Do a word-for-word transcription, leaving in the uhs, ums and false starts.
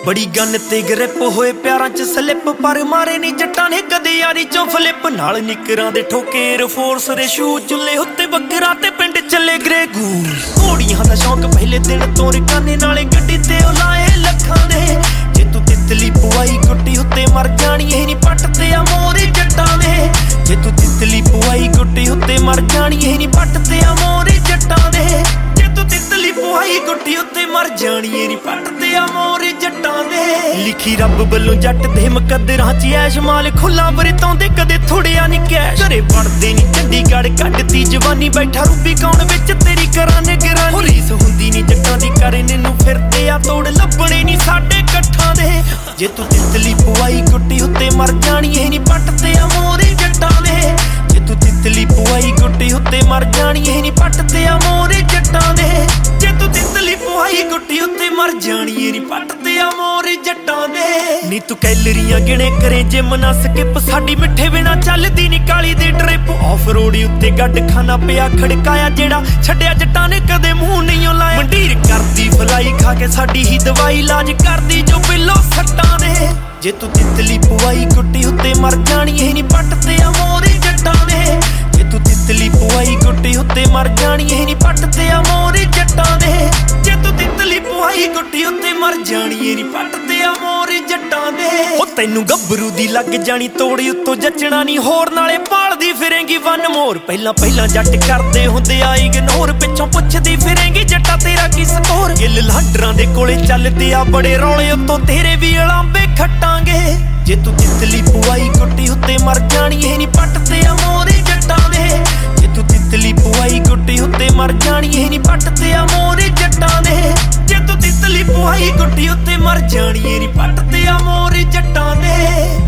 बड़ी गन ते ग्रिप होए प्यारां च स्लिप पर मारे नी जट्टां ने कदे यारी चों फ्लिप नाल निकरां दे ठोके एयर फोर्स दे शू चुल्ले उत्ते बकरा ते पिंड चले ग्रे गूस घोड़ियां दा शौक पहले दिन तो रकाने नाले गड्डी ते लाए लखां दे जे तू तितली पुआई गुट्टी उत्ते मर जानी ए नी पट ते आ मोरे जट्टां दे जे तू तितली पुआई गुट्टी उत्ते मर जानी ए नी पट ते आ मोरे जट्टां दे जे तू तितली पुआई गुट्टी उत्ते मर जानी ए नी पट ते आ मोरे जट्टां दे लिखी रब बल्लों जट दे मुकद्दरां च ऐश माल खुला वरताउंदे कदे थोड़िया नी कैश घरे पढ़दे नी चंडीगढ़ कड्डती जवानी बैठा रूबी कौन विच तेरी करां निगरानी रीस हुंदी नी जट्टां दी करे नैनू फिरदे आ तोड़ लभणे नी साडे कट्ठां दे जे तू तितली पुआई गुट्टी उत्ते मर जानी ए नी पट ते आ मोरे जट्टां दे जे तू तितली पुआई गुट्टी उत्ते मर जानी ए नी पट ते आ मोरे जट्टां दे जे तू तितली पुआई गुट्टी उत्ते मर जानी ए नी पट ते आ मोरे जट्टां दे नी तू कैलरियां गिणे करे जिम ना स्किप साडी मिठे बिना चलदी नी काली दी ट्रिप ऑफ रोड उत्ते गड्ड खाना पिया खड़काया जेड़ा छड्डिया जट्टां ने कदे मूंह नहीं लाया मंडीर करदी फलाई खा के साडी ही दवाई इलाज करदी जो बिलो सट्टां दे जे तू तितली पुआई गुट्टी उत्ते मर जानी ए नी पट ते आ मोरे जट्टां दे जे तू तितली पुआई गुट्टी उत्ते मर जानी ए नी पट ते आ मोरे जट्टां दे जे तू तितली पुआई गुट्टी उत्ते मर जानी ए नी पट ते आ मोरे जट्टां दे ओ तैनू गब्बरू दी लग जानी तोड़ी उत्तों जचना नी होर नाले पालदी फिरेंगी वन मोर पहला पहला जट करदे हुंदे आ इग्नोर पिछों पुछदी फिरेंगी जट्टा तेरा की स्कोर गिल लाडरां दे कोले चलदे आ बड़े रौले उत्तों तेरे भी अलांबे खट्टांगे जे तू तितली पुआई गुट्टी उत्ते मर जानी ए नी पट ते आ मोरे जट्टां दे जे तू तितली पुआई गुट्टी उत्ते मर जानी ए नी पट ते आ मोरे जट्टां दे जे तू तितली पुआई गुट्टी उत्ते मर जानी ए नी पट ते आ मोरे जट्टां दे।